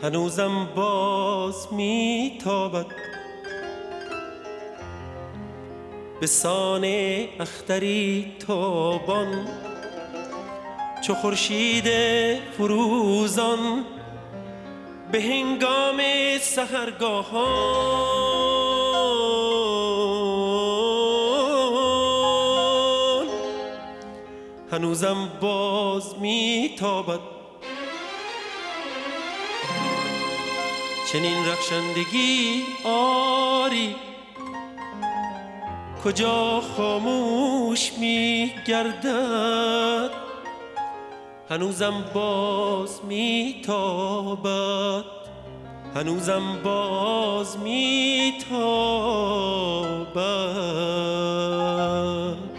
هنوزم باز میتابد به سان اختری تابان، چو خورشید فروزان به هنگام سحرگاهان. هنوزم باز میتابد چنین رخشندگی آری، کجا خاموش می گردد. هنوزم باز می تابد، هنوزم باز می تابد.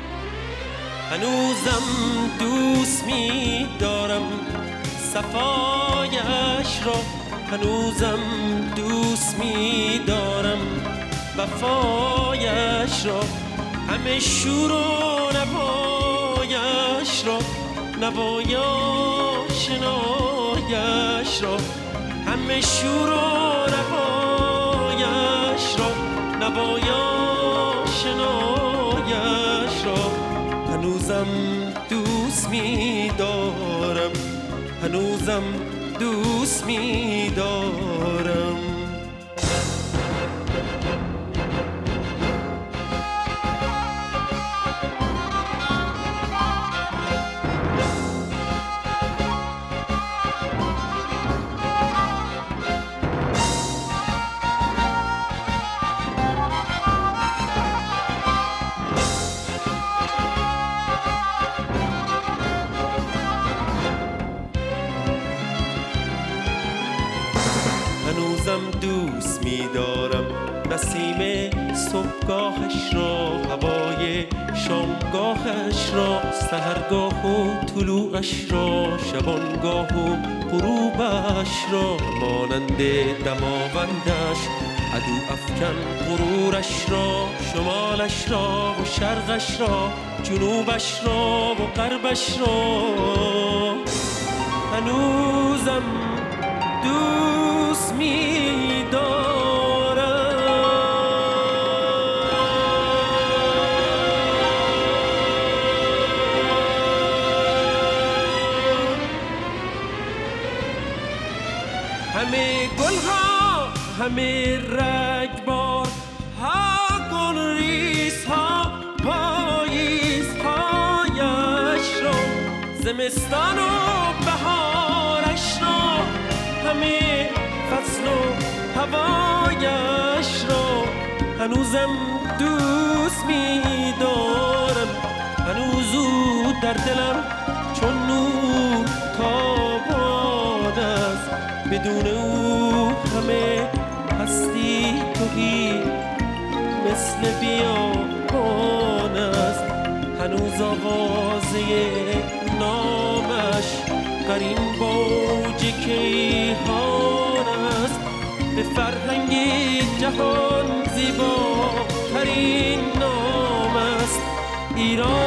هنوزم دوست می دارم صفایش را، هنوزم دوست می دارم وفایش را. همه شور و نوایش را، نوایا شنایش را. همه شور و نوایش را، نوایا شنایش را. هنوزم دوست می دارم، هنوزم دوست می دارم. هنوزم دوست می دارم نسیم صبحگاهش را، هوای شامگاهش را، سحرگاه و طلوعش را، شبانگاه و غروبش را. مانند دماوندش عدو افکن غرورش را، شمالش را و شرقش را، جنوبش را و غربش را. هنوزم دوست می دارم. همه گلها، همه رگبار ها، گلریز ها، پاییز هایش را، زمستان و بهارش را، همه فصل و هوایش را. هنوزم دوست می دارم، هنوز او در دلم چون نور تابان است. بدون او همه هستی تهی مثل بیابان است. هنوز آوازه نامش قرین باوج کیهان است. به فرهنگ جهان زیباترین نام است ایران.